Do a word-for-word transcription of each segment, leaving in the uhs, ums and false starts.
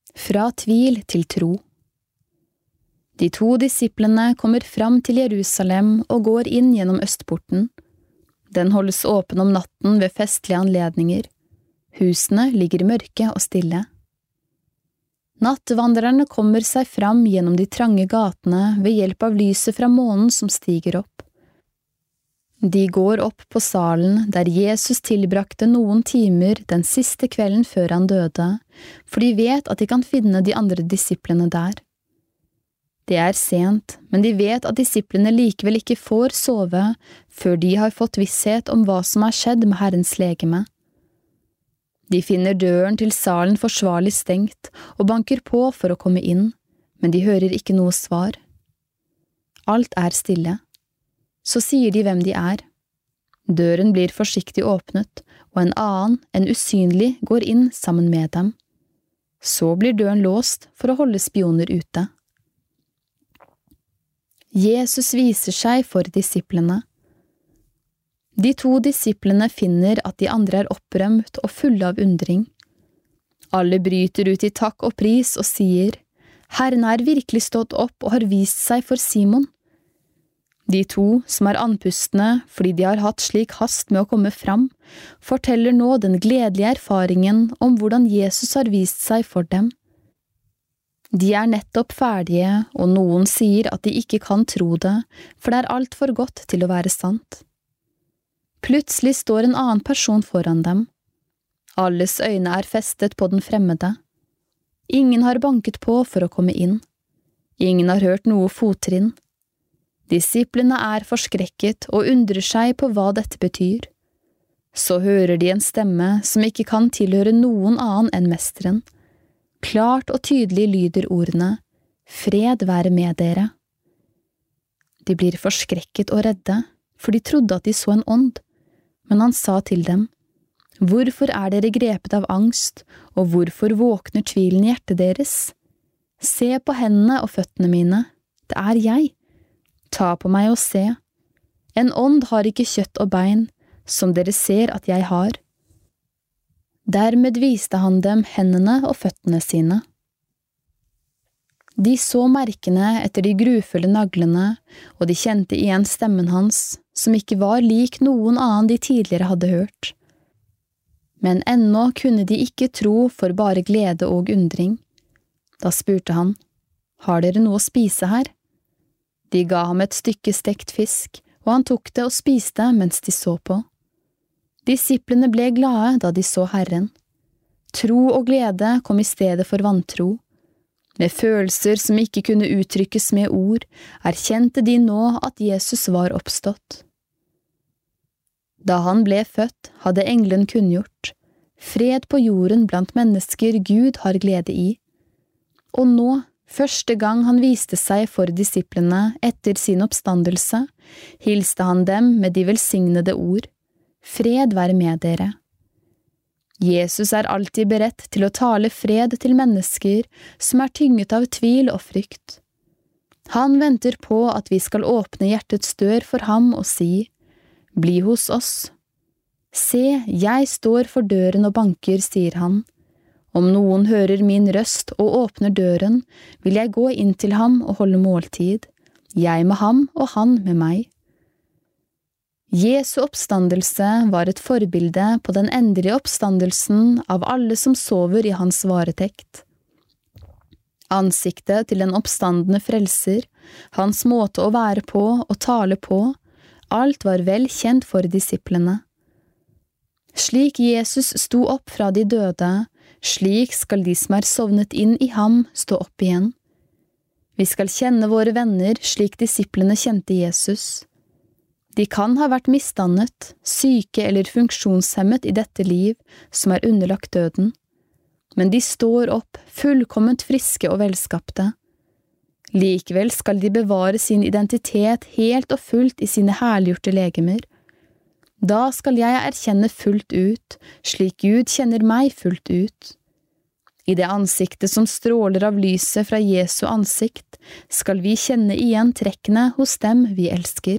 Fra tvil til tro. De to disiplene kommer fram til Jerusalem og går inn gjennom østporten. Den holdes åpen om natten ved festlige anledninger. Husene ligger i mørke og stille. Nattvandrerne kommer seg fram gjennom de trange gatene ved hjelp av lyset fra månen som stiger opp. De går opp på salen der Jesus tilbrakte noen timer den siste kvelden før han døde, for de vet at de kan finne de andre disiplene der. Det er sent, men de vet at disiplene likevel ikke får sove før de har fått visshet om hva som har skjedd med Herrens legeme. De finner døren til salen forsvarlig stengt og banker på for å komme inn, men de hører ikke noe svar. Alt er stille. Så sier de hvem de er. Døren blir forsiktig åpnet, og en annen, en usynlig, går inn sammen med dem. Så blir døren låst for å holde spioner ute. Jesus viser seg for disiplene. De to disiplene finner at de andre er opprømt og fulle av undring. Alle bryter ut i takk og pris og sier, «Herren er virkelig stått opp og har vist seg for Simon.» De to, som er andpustne fordi de har hatt slik hast med å komme fram, forteller nå den gledelige erfaringen om hvordan Jesus har vist seg for dem. De er nettopp ferdige, og noen sier at de ikke kan tro det, for det er alt for godt til å være sant. Plutselig står en annen person foran dem. Alles øyne er festet på den fremmede. Ingen har banket på for å komme inn. Ingen har hørt noe fottrinn. Disiplene er forskrekket og undrer seg på hva dette betyr. Så hører de en stemme som ikke kan tilhøre noen annen enn mesteren. Klart og tydelig lyder ordene, «Fred være med dere». De blir forskrekket og redde, for de trodde at de så en ånd. Men han sa til dem, «Hvorfor er dere grepet av angst, og hvorfor våkner tvilen i hjertet deres? Se på hendene og føttene mine, det er jeg. Ta på meg og se. En ånd har ikke kjøtt og bein, som dere ser at jeg har.» Dermed viste han dem hendene og føttene sine. De så merkene etter de grufulle naglene, og de kjente igjen stemmen hans, som ikke var lik noen annen de tidligere hadde hørt. Men ennå kunne de ikke tro for bare glede og undring. Da spurte han, «Har dere noe å spise her?» De ga ham et stykke stekt fisk, og han tok det og spiste mens de så på. Disiplene ble glade da de så Herren. Tro og glede kom i stedet for vantro. Med følelser som ikke kunne uttrykkes med ord, erkjente de nå at Jesus var oppstått. Da han ble født, hadde engelen kunngjort, «Fred på jorden blant mennesker Gud har glede i.» Og nå, første gang han viste seg for disiplene etter sin oppstandelse, hilste han dem med de velsignede ord, «Fred være med dere.» Jesus er alltid beredt til å tale fred til mennesker som er tynget av tvil og frykt. Han venter på at vi skal åpne hjertets dør for ham og si, «Bli hos oss.» «Se, jeg står for døren og banker», sier han. «Om noen hører min røst og åpner døren, vil jeg gå inn til ham og holde måltid, jeg med ham og han med meg.» Jesu oppstandelse var et forbilde på den endelige oppstandelsen av alle som sover i hans varetekt. Ansiktet til den oppstandende frelser, hans måte å være på og tale på, alt var vel kjent for disiplene. Slik Jesus sto opp fra de døde, slik skal de som er sovnet inn i ham stå opp igjen. Vi skal kjenne våre venner slik disiplene kjente Jesus. De kan ha vært misdannet, syke eller funksjonshemmet i dette liv som er underlagt døden, men de står opp fullkomment friske og velskapte. Likevel skal de bevare sin identitet helt og fullt i sine herliggjorte legemer. Da skal jeg erkjenne fullt ut, slik Gud kjenner meg fullt ut. I det ansiktet som stråler av lyset fra Jesu ansikt, skal vi kjenne igjen trekkene hos dem vi elsker.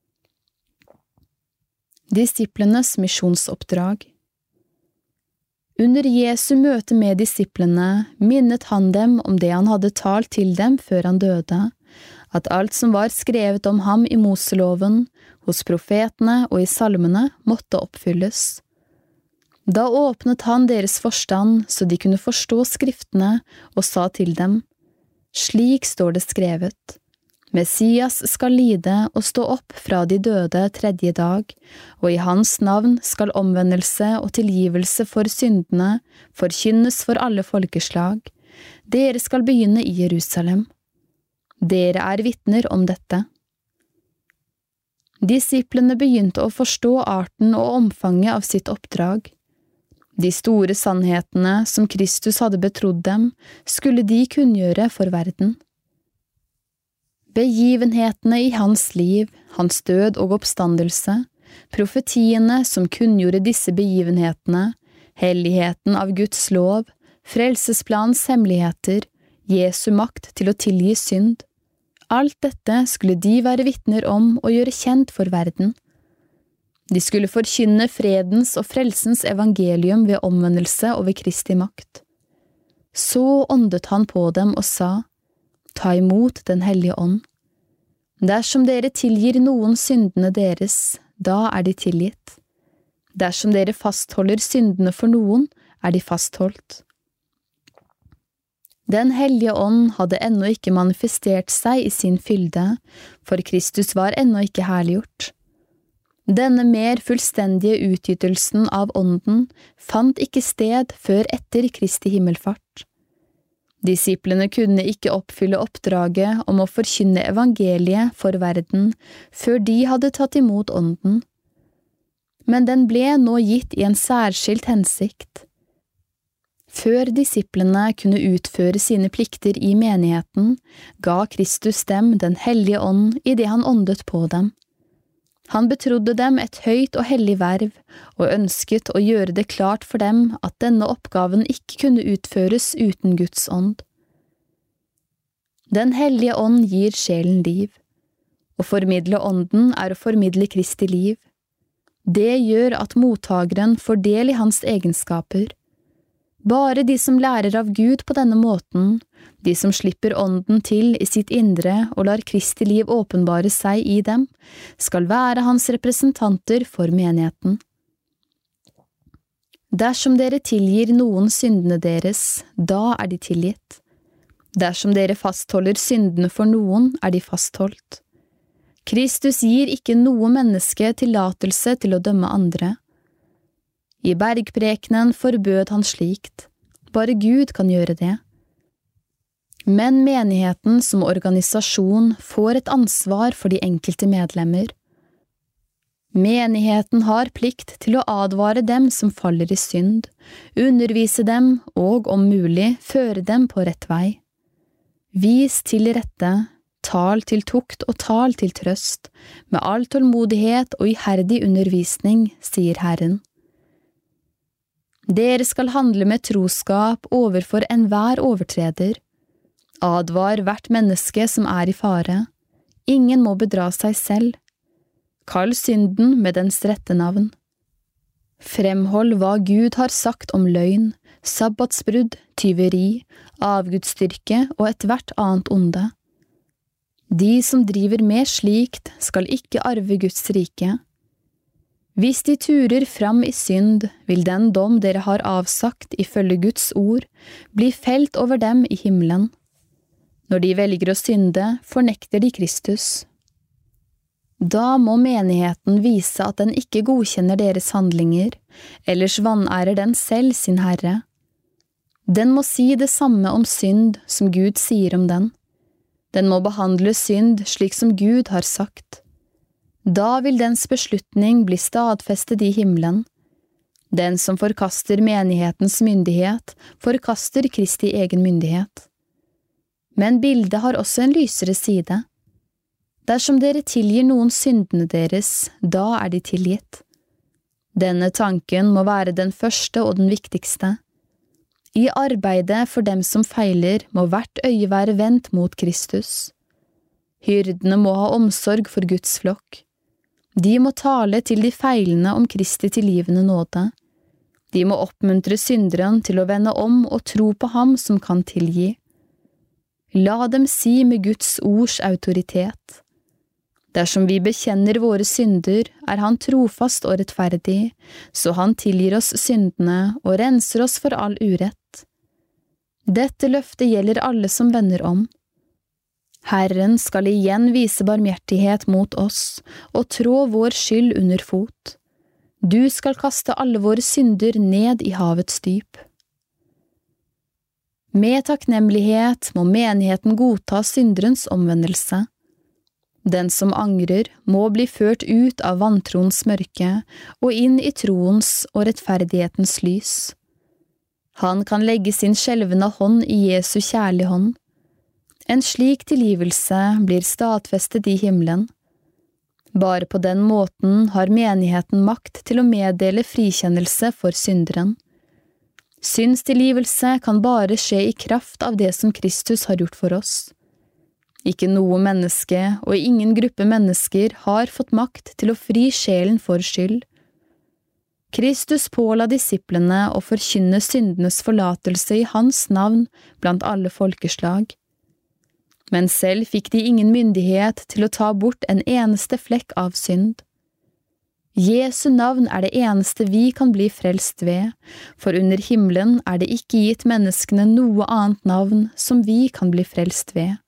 Disiplenes misjonsoppdrag. Under Jesu møte med disiplene minnet han dem om det han hadde talt til dem før han døde, at alt som var skrevet om ham i Moseloven, hos profetene og i salmene, måtte oppfylles. Da åpnet han deres forstand så de kunne forstå skriftene og sa til dem, «Slik står det skrevet. Messias skal lide og stå opp fra de døde tredje dag, og i hans navn skal omvendelse og tilgivelse for syndene forkynnes for alle folkeslag. Dere skal begynne i Jerusalem. Dere er vitner om dette.» Disiplene begynte å forstå arten og omfanget av sitt oppdrag. De store sannhetene som Kristus hadde betrodd dem, skulle de kunngjøre for verden. Begivenhetene i hans liv, hans død og oppstandelse, profetiene som kunngjorde disse begivenhetene, helligheten av Guds lov, frelsesplanens hemmeligheter, Jesu makt til å tilgi synd. Alt dette skulle de være vitner om og gjøre kjent for verden. De skulle forkynne fredens og frelsens evangelium ved omvendelse og ved Kristi makt. Så åndet han på dem og sa, «Ta imot den hellige ånd. Dersom dere tilgir noen syndene deres, da er de tilgitt. Dersom dere fastholder syndene for noen, er de fastholdt.» Den hellige ånd hadde ennå ikke manifestert seg i sin fylde, for Kristus var ennå ikke herliggjort. Denne mer fullstendige utgytelsen av ånden fant ikke sted før etter Kristi himmelfart. Disiplene kunne ikke oppfylle oppdraget om å forkynne evangeliet for verden før de hadde tatt imot ånden. Men den ble nå gitt i en særskilt hensikt. Før disiplene kunne utføre sine plikter i menigheten, ga Kristus dem den hellige ånd i det han åndet på dem. Han betrodde dem et høyt og hellig verv, og ønsket å gjøre det klart for dem at denne oppgaven ikke kunne utføres uten Guds ånd. Den hellige ånd gir sjelen liv. Å formidle ånden er å formidle Kristi liv. Det gjør at mottageren får del i hans egenskaper. Bare de som lærer av Gud på denne måten, de som slipper ånden til i sitt indre og lar Kristi liv åpenbare seg i dem, skal være hans representanter for menigheten. Dersom dere tilgir noen syndene deres, da er de tilgitt. Dersom dere fastholder syndene for noen, er de fastholdt. Kristus gir ikke noe menneske tillatelse til å dømme andre. I bergprekenen forbød han slikt. Bare Gud kan gjøre det. Men menigheten som organisasjon får et ansvar for de enkelte medlemmer. Menigheten har plikt til å advare dem som faller i synd, undervise dem og, om mulig, føre dem på rett vei. Vis til rette, tal til tukt og tal til trøst, med all tålmodighet og iherdig undervisning, sier Herren. Dere skal handle med troskap overfor enhver overtreder. Advar hvert menneske som er i fare. Ingen må bedra seg selv. Kall synden med dens rette navn. Fremhold hva Gud har sagt om løgn, sabbatsbrudd, tyveri, avgudsdyrke og ethvert annet onde. De som driver med slikt skal ikke arve Guds rike. Hvis de turer fram i synd, vil den dom dere har avsagt ifølge Guds ord bli felt over dem i himmelen. Når de velger å synde, fornekter de Kristus. Da må menigheten vise at den ikke godkjenner deres handlinger, ellers vanærer den selv sin Herre. Den må si det samme om synd som Gud sier om den. Den må behandle synd slik som Gud har sagt. Da vil dens beslutning bli stadfestet i himmelen. Den som forkaster menighetens myndighet, forkaster Kristi egen myndighet. Men bildet har også en lysere side. Dersom dere tilgir noen syndene deres, da er de tilgitt. Denne tanken må være den første og den viktigste. I arbeidet for dem som feiler må hvert øye være vendt mot Kristus. Hyrdene må ha omsorg for Guds flokk. De må tale til de feilende om Kristi tilgivende nåde. De må oppmuntre synderen til å vende om og tro på ham som kan tilgi. La dem si med Guds ords autoritet: Dersom vi bekjenner våre synder, er han trofast og rettferdig, så han tilgir oss syndene og renser oss for all urett. Dette løftet gjelder alle som vender om. Herren skal igjen vise barmhjertighet mot oss og trå vår skyld under fot. Du skal kaste alle våre synder ned i havets dyp. Med takknemlighet må menigheten godta synderens omvendelse. Den som angrer må bli ført ut av vantroens mørke og inn i troens og rettferdighetens lys. Han kan legge sin skjelvende hånd i Jesu kjærlige hånd. En slik tilgivelse blir stadfestet i himmelen. Bare på den måten har menigheten makt til å meddele frikjennelse for synderen. Syndstilgivelse kan bare skje i kraft av det som Kristus har gjort for oss. Ikke noe menneske og ingen gruppe mennesker har fått makt til å fri sjelen for skyld. Kristus påla disiplene å forkynne syndenes forlatelse i hans navn blant alle folkeslag. Men selv fikk de ingen myndighet til å ta bort en eneste flekk av synd. Jesu navn er det eneste vi kan bli frelst ved, for under himmelen er det ikke gitt menneskene noe annet navn som vi kan bli frelst ved.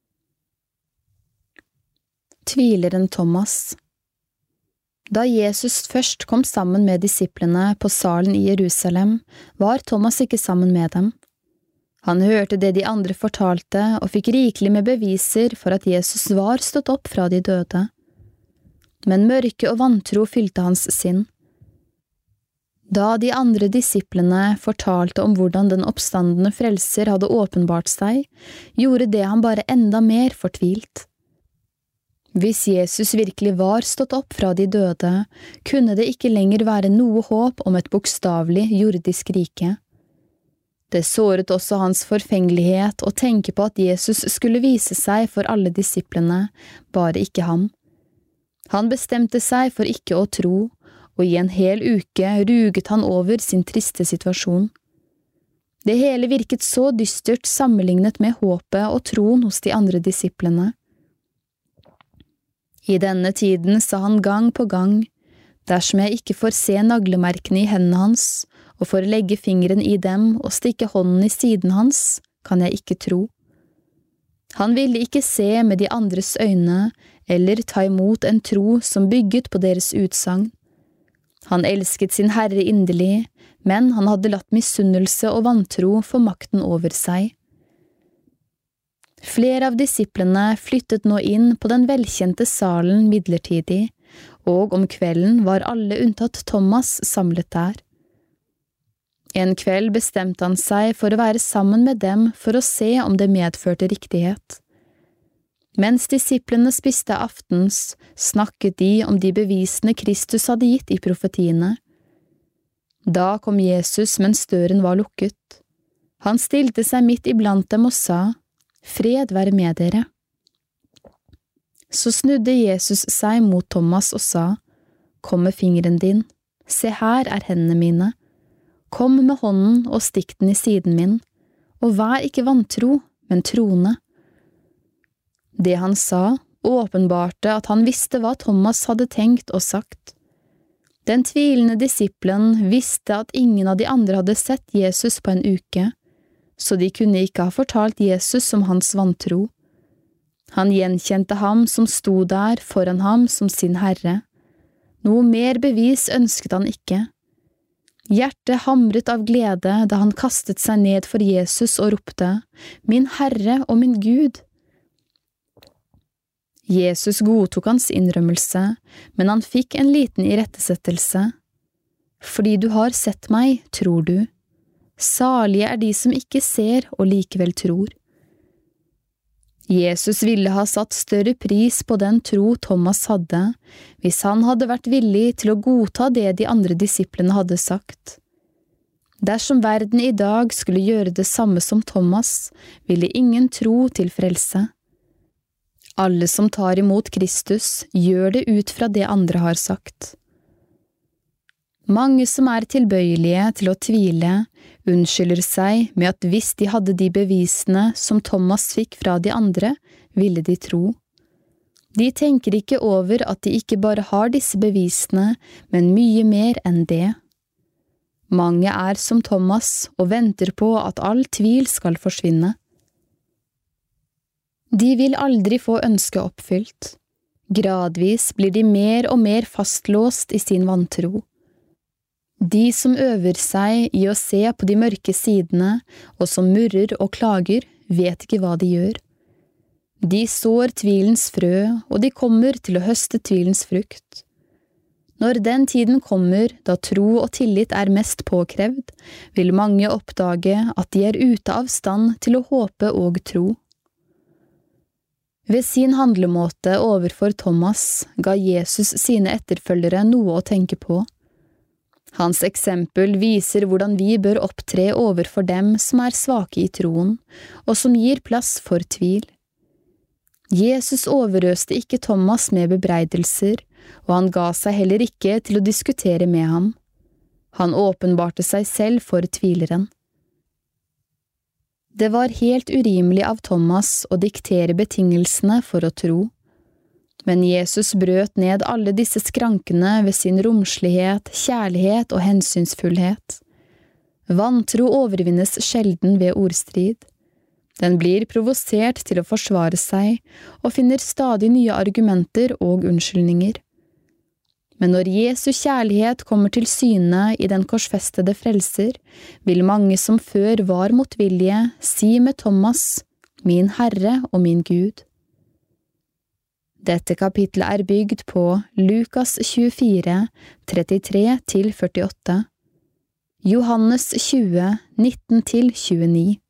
Tvileren Thomas. Da Jesus først kom sammen med disiplene på salen i Jerusalem, var Thomas ikke sammen med dem. Han hørte det de andre fortalte og fikk rikelig med beviser for at Jesus var stått opp fra de døde. Men mørke og vantro fylte hans sinn. Da de andre disiplene fortalte om hvordan den oppstandende frelser hadde åpenbart seg, gjorde det han bare enda mer fortvilt. Hvis Jesus virkelig var stått opp fra de døde, kunne det ikke lenger være noe håp om et bokstavelig jordisk rike. Det såret også hans forfengelighet å tenke på at Jesus skulle vise seg for alle disiplene, bare ikke ham. Han bestemte seg for ikke å tro, og i en hel uke ruget han over sin triste situasjon. Det hele virket så dystert sammenlignet med håpet og troen hos de andre disiplene. I denne tiden sa han gang på gang, dersom jeg ikke får se naglemerkene i hendene hans, og får legge fingeren i dem og stikke hånden i siden hans, kan jeg ikke tro. Han ville ikke se med de andres øyne, eller ta imot en tro som bygget på deres utsagn. Han elsket sin Herre inderlig, men han hadde latt misunnelse og vantro få makten over seg. Flere av disiplene flyttet nå inn på den velkjente salen midlertidig, og om kvelden var alle unntatt Thomas samlet der. En kveld bestemte han seg for å være sammen med dem for å se om det medførte riktighet. Mens disiplene spiste aftens, snakket de om de bevisene Kristus hadde gitt i profetiene. Da kom Jesus mens døren var lukket. Han stilte seg midt iblant dem og sa, «Fred være med dere». Så snudde Jesus seg mot Thomas og sa, «Kom med fingeren din, se her er hendene mine. Kom med hånden og stikk den i siden min, og vær ikke vantro, men troende». Det han sa, åpenbarte at han visste hva Thomas hadde tenkt og sagt. Den tvilende disippelen visste at ingen av de andre hadde sett Jesus på en uke, så de kunne ikke ha fortalt Jesus om hans vantro. Han gjenkjente ham som sto der foran ham som sin herre. Noe mer bevis ønsket han ikke. Hjertet hamret av glede da han kastet seg ned for Jesus og ropte, «Min Herre og min Gud!» Jesus godtok hans innrømmelse, men han fikk en liten irettesettelse. «Fordi du har sett meg, tror du. Salige er de som ikke ser og likevel tror». Jesus ville ha satt større pris på den tro Thomas hadde, hvis han hadde vært villig til å godta det de andre disiplene hadde sagt. Dersom verden i dag skulle gjøre det samme som Thomas, ville ingen tro til frelse. Alle som tar imot Kristus, gjør det ut fra det andre har sagt. Mange som er tilbøyelige til å tvile, unnskylder seg med at hvis de hadde de bevisene som Thomas fikk fra de andre, ville de tro. De tenker ikke over at de ikke bare har disse bevisene, men mye mer enn det. Mange er som Thomas og venter på at all tvil skal forsvinne. De vil aldri få ønsket oppfylt. Gradvis blir de mer og mer fastlåst i sin vantro. De som øver seg i å se på de mørke sidene, og som murrer og klager, vet ikke hva de gjør. De sår tvilens frø, og de kommer til å høste tvilens frukt. Når den tiden kommer, da tro og tillit er mest påkrevd, vil mange oppdage at de er ute av stand til å håpe og tro. Ved sin handlemåte overfor Thomas ga Jesus sine etterfølgere noe å tenke på. Hans eksempel viser hvordan vi bør opptre overfor dem som er svake i troen, og som gir plass for tvil. Jesus overøste ikke Thomas med bebreidelser, og han ga seg heller ikke til å diskutere med ham. Han åpenbarte seg selv for tvileren. Det var helt urimelig av Thomas å diktere betingelsene for å tro. Men Jesus brøt ned alle disse skrankene ved sin romslighet, kjærlighet og hensynsfullhet. Vantro overvinnes sjelden ved ordstrid. Den blir provosert til å forsvare seg, og finner stadig nye argumenter og unnskyldninger. Men når Jesu kjærlighet kommer til syne i den korsfestede frelser, vil mange som før var motvillige si med Thomas, «Min Herre og min Gud». Dette kapitlet er bygd på Lukas tjuefire, trettitre til førtiåtte, Johannes tjue, nitten til tjueni.